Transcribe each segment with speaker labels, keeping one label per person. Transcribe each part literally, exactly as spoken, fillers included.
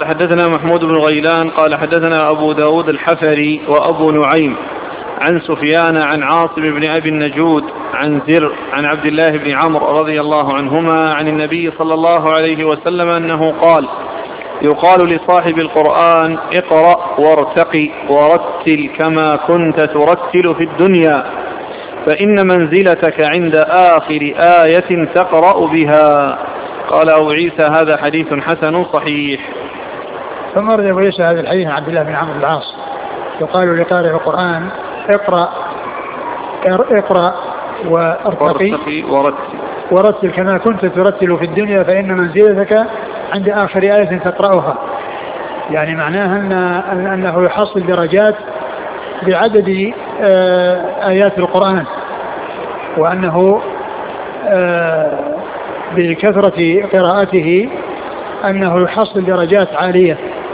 Speaker 1: حدثنا محمود بن غيلان قال حدثنا أبو داود الحفري وأبو نعيم عن سفيان عن عاصم بن أبي النجود عن زر عن عبد الله بن عمرو رضي الله عنهما عن النبي صلى الله عليه وسلم أنه قال: يقال لصاحب القرآن: اقرأ وارتقي ورتل كما كنت ترتل في الدنيا، فإن منزلتك عند آخر آية تقرأ بها. قال أبو عيسى: هذا حديث حسن صحيح.
Speaker 2: ثم رد أبو عيسى هذا الحديث عن عبد الله بن عمرو بن العاص: يقال لقارئ القرآن: اقرأ اقرأ وارتقي
Speaker 1: ورتل
Speaker 2: ورتل كما كنت ترتل في الدنيا، فإن منزلتك عند آخر آية تقرأها. يعني معناها أن أنه يحصل درجات بعدد آيات القرآن، وأنه بكثرة قراءته أنه يحصل درجات عالية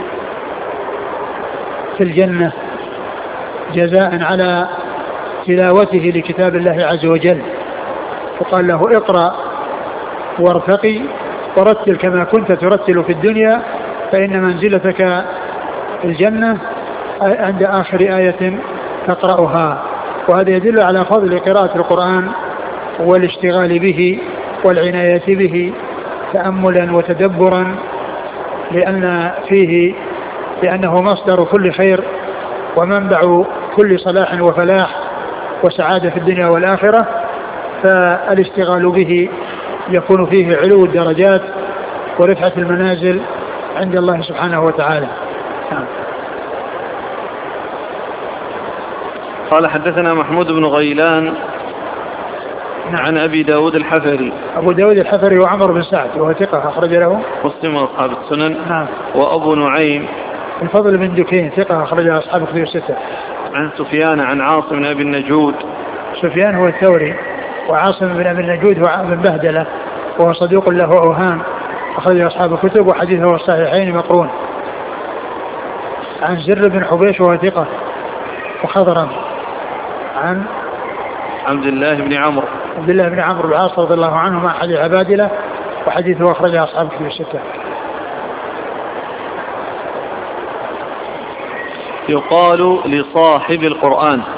Speaker 2: في الجنة جزاء على تلاوته لكتاب الله عز وجل. فقال له: اقرأ وارتقي ورتل كما كنت ترتل في الدنيا، فإن منزلتك في الجنة عند آخر آية تقرأها. وهذا يدل على فضل قراءة القرآن والاشتغال به والعناية به تأملا وتدبرا، لأن فيه لأنه مصدر كل خير ومنبع كل صلاح وفلاح وسعادة في الدنيا والآخرة. فالاشتغال به يكون فيه علو الدرجات ورفعة المنازل عند الله سبحانه وتعالى.
Speaker 1: قال حدثنا محمود بن غيلان عن أبي داود الحفري.
Speaker 2: أبو داود الحفري وعمر بن سعد وهو ثقة أخرج له
Speaker 1: مسلم وأصحاب السنن.
Speaker 2: نعم.
Speaker 1: وأبو نعيم
Speaker 2: الفضل بن دكين ثقة أخرج أصحاب الكتب الستة.
Speaker 1: عن سفيان عن عاصم بن أبي النجود.
Speaker 2: سفيان هو الثوري، وعاصم بن أبي النجود هو ابن بهدلة وهو صدوق له أوهام أخرج أصحاب الكتب وحديثه الصحيحين مقرون. عن زر بن حبيش وهو ثقة وخضرا. عن
Speaker 1: عبد الله بن عمرو
Speaker 2: عبد الله بن عمرو العاص رضي الله عنه مع حديث عبادلة وحديثه أخرج أصحاب الكتب الستة.
Speaker 1: يقال لصاحب القرآن: